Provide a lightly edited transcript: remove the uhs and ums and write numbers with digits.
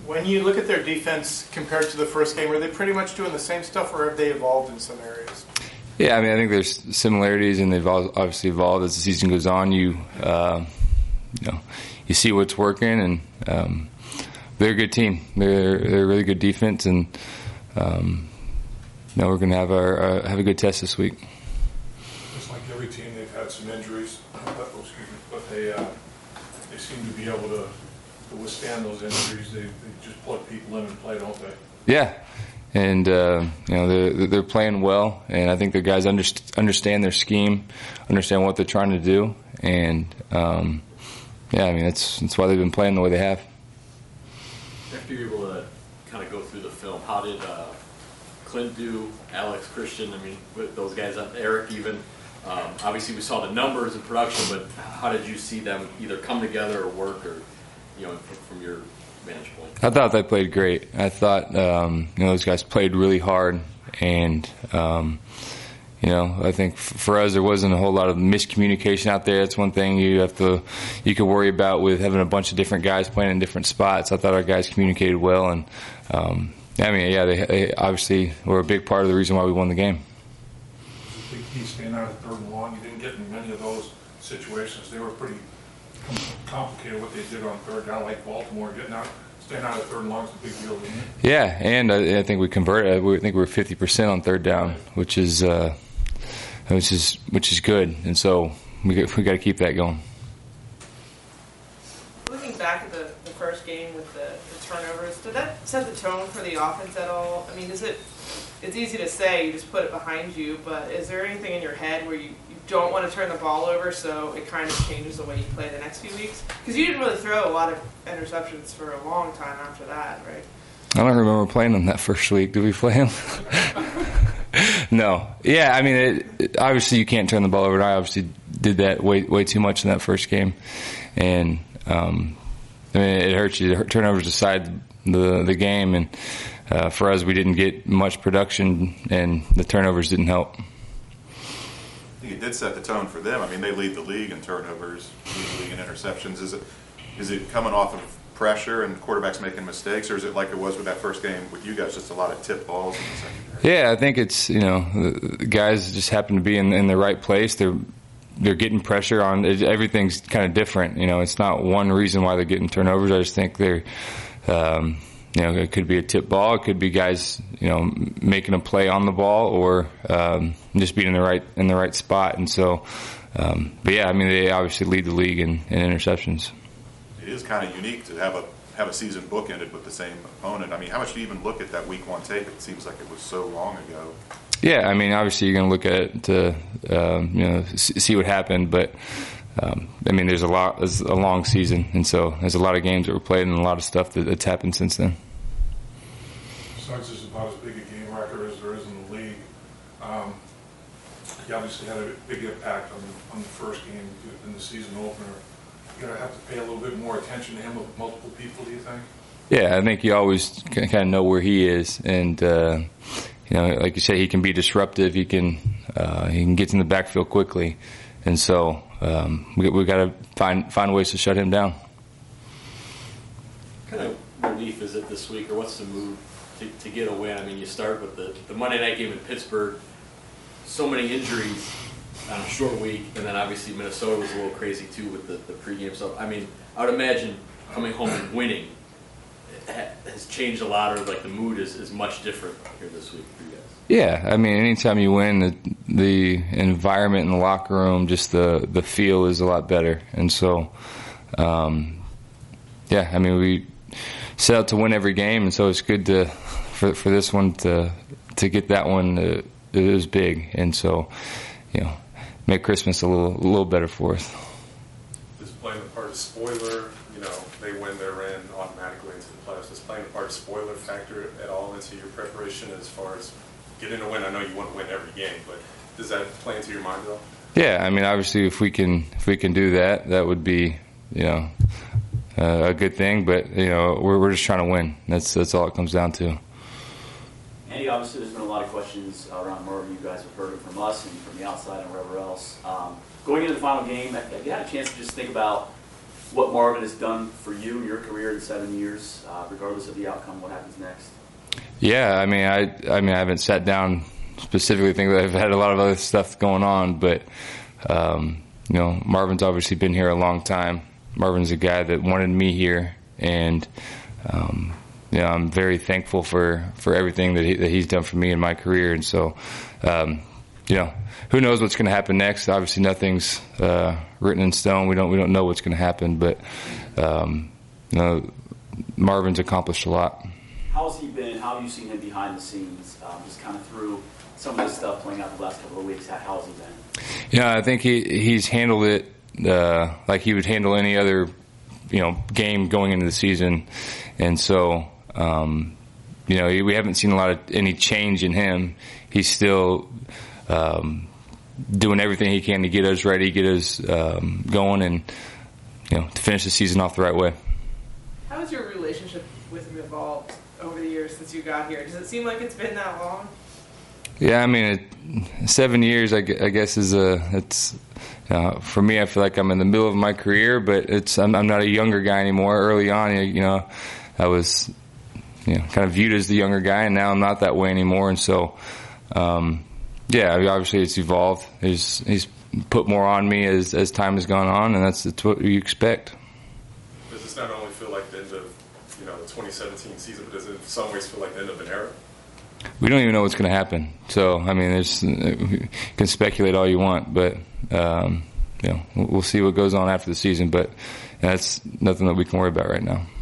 When you look at their defense compared to the first game, are they pretty much doing the same stuff, or have they evolved in some areas? Yeah, I mean, I think there's similarities, and they've obviously evolved as the season goes on. You see what's working, and they're a good team. They're a really good defense, and we're going to have a good test this week. Just like every team, they've had some injuries, but they seem to be able to withstand those injuries. They just plug people in and play, don't they? Yeah, and they're playing well, and I think the guys understand their scheme, understand what they're trying to do, and that's why they've been playing the way they have. After you're able to kind of go through the film, how did Clint do, Alex, Christian, with those guys, Eric even? Obviously we saw the numbers in production, but how did you see them either come together or work, or from your vantage point? I thought they played great. I thought those guys played really hard, and I think for us there wasn't a whole lot of miscommunication out there. That's one thing you could worry about with having a bunch of different guys playing in different spots. I thought our guys communicated well, and they obviously were a big part of the reason why we won the game. Was a big key staying out of third and long. You didn't get in many of those situations. They were pretty complicated what they did on third down, like Baltimore. Staying out of third and long is a big deal, isn't it? Yeah, and I think we converted. I think we were 50% on third down, which is good, and so we got to keep that going. Looking back at the first game with the turnovers, did that set the tone for the offense at all? I mean, it's easy to say, you just put it behind you, but is there anything in your head where you don't want to turn the ball over, so it kind of changes the way you play the next few weeks? Because you didn't really throw a lot of interceptions for a long time after that, right? I don't remember playing them that first week. Did we play them? No. Yeah, I mean, obviously you can't turn the ball over, and I obviously did that way too much in that first game. And, it hurts you. The turnovers decide the game, and for us, we didn't get much production, and the turnovers didn't help. I think it did set the tone for them. I mean, they lead the league in turnovers, lead the league in interceptions. Is it coming off of pressure and quarterbacks making mistakes, or is it like it was with that first game with you guys, just a lot of tip balls in the secondary? Yeah, I think it's, the guys just happen to be in the right place. They're getting pressure on. Everything's kind of different. It's not one reason why they're getting turnovers. I just think they're, it could be a tip ball. It could be guys, making a play on the ball, or just being in the right spot. And so, they obviously lead the league in interceptions. It is kind of unique to have a season bookended with the same opponent. I mean, how much do you even look at that Week 1 tape? It seems like it was so long ago. Yeah, I mean, obviously you're going to look at it to see what happened, but there's a long season, and so there's a lot of games that were played and a lot of stuff that's happened since then. Suggs is about as big a game record as there is in the league. He obviously had a big impact on the first game in the season opener. You're going to have to pay a little bit more attention to him with multiple people, do you think? Yeah, I think you always kind of know where he is, and like you say, he can be disruptive. He can get in the backfield quickly, and so we got to find ways to shut him down. What kind of relief is it this week, or what's the move to get a win? I mean, you start with the Monday night game in Pittsburgh. So many injuries on a short week, and then obviously Minnesota was a little crazy too with the pregame stuff. I mean, I would imagine coming home and winning has changed a lot, or like the mood is much different here this week for you guys. Yeah, I mean, anytime you win, the environment in the locker room, just the feel is a lot better, and so we set out to win every game, and so it's good for this one to get that one. It was big, and so make Christmas a little better for us. Does playing the part of spoiler, they win, they're in automatically into the playoffs. Does playing the part of spoiler factor at all into your preparation as far as getting a win? I know you want to win every game, but does that play into your mind at all? Yeah, I mean, obviously, if we can do that, that would be a good thing. But we're just trying to win. That's all it comes down to. Andy, obviously, there's been a lot of questions around Marvin. You guys have heard it from us and from the outside and wherever else. Going into the final game, have you had a chance to just think about what Marvin has done for you in your career in 7 years, regardless of the outcome, what happens next? Yeah, I mean, I haven't sat down specifically thinking that I've had a lot of other stuff going on, but Marvin's obviously been here a long time. Marvin's a guy that wanted me here, and I'm very thankful for everything that he's done for me in my career. And so, who knows what's going to happen next? Obviously, nothing's written in stone. We don't know what's going to happen, but Marvin's accomplished a lot. How's he been? How have you seen him behind the scenes, just kind of through some of this stuff playing out the last couple of weeks? How's he been? Yeah, I think he's handled it like he would handle any other game going into the season, and so we haven't seen any change in him. He's still doing everything he can to get us ready, get us going, and to finish the season off the right way. How has your relationship with him evolved over the years since you got here? Does it seem like it's been that long? Yeah, I mean, 7 years, I guess, it's for me. I feel like I'm in the middle of my career, but I'm not a younger guy anymore. Early on, I was kind of viewed as the younger guy, and now I'm not that way anymore. And so, obviously it's evolved. He's put more on me as time has gone on, and that's what you expect. Does this not only feel like the end of the 2017 season, but does it in some ways feel like the end of an era? We don't even know what's going to happen. So, I mean, you can speculate all you want, but we'll see what goes on after the season. But that's nothing that we can worry about right now.